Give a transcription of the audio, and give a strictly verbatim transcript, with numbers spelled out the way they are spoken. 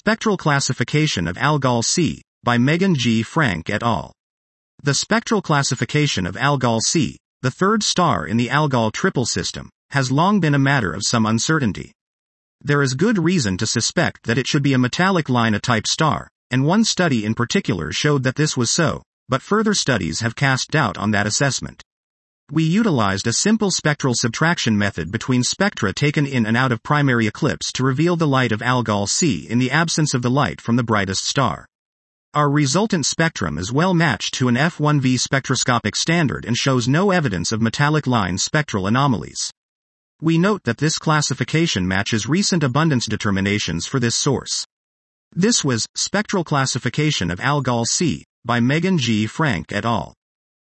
Spectral classification of Algol C, by Megan G. Frank et al. The spectral classification of Algol C, the third star in the Algol triple system, has long been a matter of some uncertainty. There is good reason to suspect that it should be a metallic Luna-type star, and one study in particular showed that this was so, but further studies have cast doubt on that assessment. We utilized a simple spectral subtraction method between spectra taken in and out of primary eclipse to reveal the light of Algol C in the absence of the light from the brightest star. Our resultant spectrum is well matched to an F one V spectroscopic standard and shows no evidence of metallic line spectral anomalies. We note that this classification matches recent abundance determinations for this source. This was Spectral Classification of Algol C, by Megan G. Frank et al.